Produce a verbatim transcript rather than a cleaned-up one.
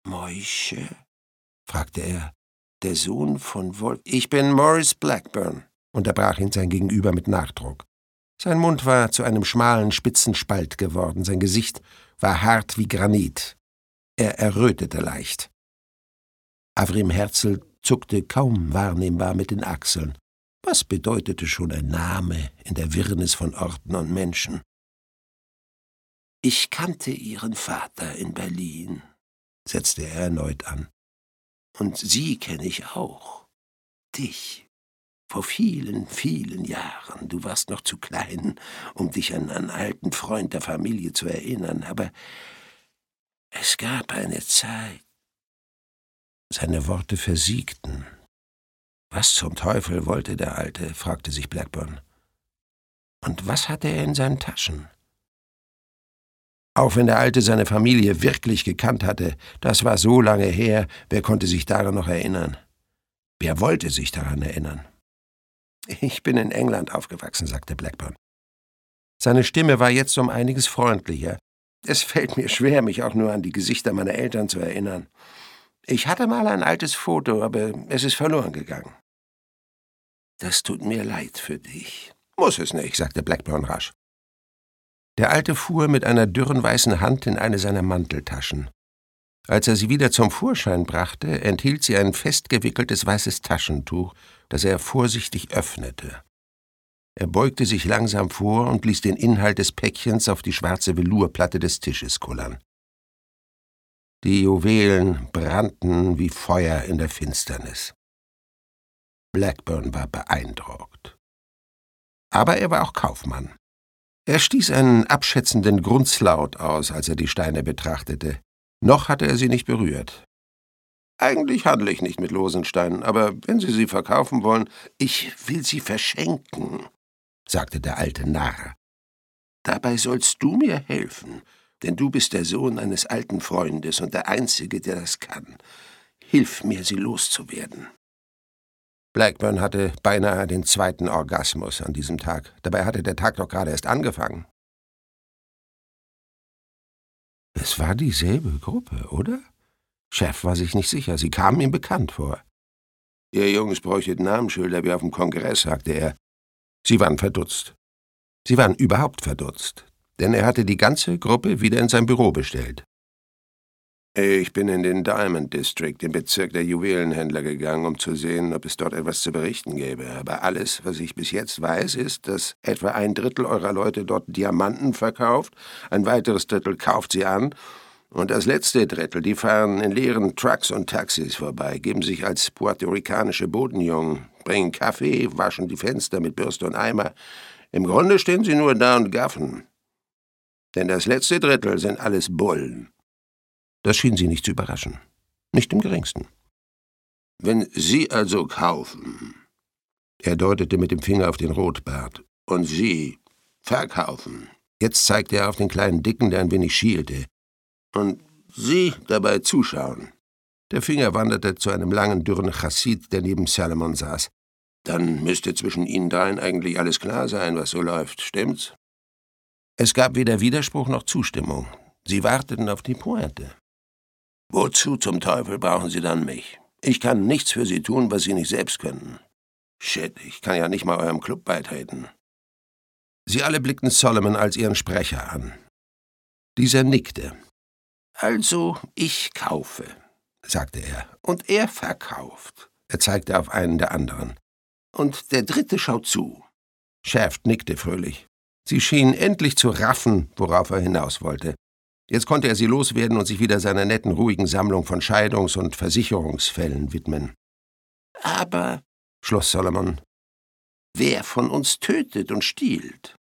Moishe? Fragte er. Der Sohn von Wolf. Ich bin Maurice Blackburn, unterbrach ihn sein Gegenüber mit Nachdruck. Sein Mund war zu einem schmalen, spitzen Spalt geworden, sein Gesicht war hart wie Granit. Er errötete leicht. Avrim Herzl zuckte kaum wahrnehmbar mit den Achseln. Was bedeutete schon ein Name in der Wirrnis von Orten und Menschen? »Ich kannte Ihren Vater in Berlin«, setzte er erneut an. »Und Sie kenne ich auch. Dich. Vor vielen, vielen Jahren. Du warst noch zu klein, um dich an einen alten Freund der Familie zu erinnern, aber es gab eine Zeit.« Seine Worte versiegten. »Was zum Teufel wollte der Alte?« fragte sich Blackburn. »Und was hatte er in seinen Taschen?« Auch wenn der Alte seine Familie wirklich gekannt hatte, das war so lange her, wer konnte sich daran noch erinnern? Wer wollte sich daran erinnern? »Ich bin in England aufgewachsen«, sagte Blackburn. Seine Stimme war jetzt um einiges freundlicher. »Es fällt mir schwer, mich auch nur an die Gesichter meiner Eltern zu erinnern. Ich hatte mal ein altes Foto, aber es ist verloren gegangen.« »Das tut mir leid für dich.« »Muss es nicht«, sagte Blackburn rasch. Der Alte fuhr mit einer dürren weißen Hand in eine seiner Manteltaschen. Als er sie wieder zum Vorschein brachte, enthielt sie ein festgewickeltes weißes Taschentuch, das er vorsichtig öffnete. Er beugte sich langsam vor und ließ den Inhalt des Päckchens auf die schwarze Velurplatte des Tisches kullern. Die Juwelen brannten wie Feuer in der Finsternis. Blackburn war beeindruckt. Aber er war auch Kaufmann. Er stieß einen abschätzenden Grunzlaut aus, als er die Steine betrachtete. Noch hatte er sie nicht berührt. »Eigentlich handle ich nicht mit losen Steinen, aber wenn Sie sie verkaufen wollen, ich will sie verschenken«, sagte der alte Narr. »Dabei sollst du mir helfen, denn du bist der Sohn eines alten Freundes und der Einzige, der das kann. Hilf mir, sie loszuwerden.« Blackburn hatte beinahe den zweiten Orgasmus an diesem Tag. Dabei hatte der Tag doch gerade erst angefangen. Es war dieselbe Gruppe, oder? Chef war sich nicht sicher. Sie kamen ihm bekannt vor. »Ihr Jungs bräuchtet Namensschilder wie auf dem Kongress«, sagte er. Sie waren verdutzt. Sie waren überhaupt verdutzt, denn er hatte die ganze Gruppe wieder in sein Büro bestellt. »Ich bin in den Diamond District, den Bezirk der Juwelenhändler, gegangen, um zu sehen, ob es dort etwas zu berichten gäbe. Aber alles, was ich bis jetzt weiß, ist, dass etwa ein Drittel eurer Leute dort Diamanten verkauft, ein weiteres Drittel kauft sie an, und das letzte Drittel, die fahren in leeren Trucks und Taxis vorbei, geben sich als puerto-ricanische Bodenjungen, bringen Kaffee, waschen die Fenster mit Bürste und Eimer. Im Grunde stehen sie nur da und gaffen. Denn das letzte Drittel sind alles Bullen.« Das schien sie nicht zu überraschen. Nicht im geringsten. »Wenn Sie also kaufen«, er deutete mit dem Finger auf den Rotbart, »und Sie verkaufen«, jetzt zeigte er auf den kleinen Dicken, der ein wenig schielte, »und Sie dabei zuschauen«, der Finger wanderte zu einem langen, dürren Chassid, der neben Salomon saß, »dann müsste zwischen Ihnen dreien eigentlich alles klar sein, was so läuft, stimmt's?« Es gab weder Widerspruch noch Zustimmung. Sie warteten auf die Pointe. »Wozu zum Teufel brauchen Sie dann mich? Ich kann nichts für Sie tun, was Sie nicht selbst können. Shit, ich kann ja nicht mal eurem Club beitreten.« Sie alle blickten Solomon als ihren Sprecher an. Dieser nickte. »Also, ich kaufe«, sagte er, »und er verkauft.« Er zeigte auf einen der anderen. »Und der Dritte schaut zu.« Shaft nickte fröhlich. Sie schienen endlich zu raffen, worauf er hinaus wollte. Jetzt konnte er sie loswerden und sich wieder seiner netten, ruhigen Sammlung von Scheidungs- und Versicherungsfällen widmen. »Aber«, schloss Solomon, »wer von uns tötet und stiehlt,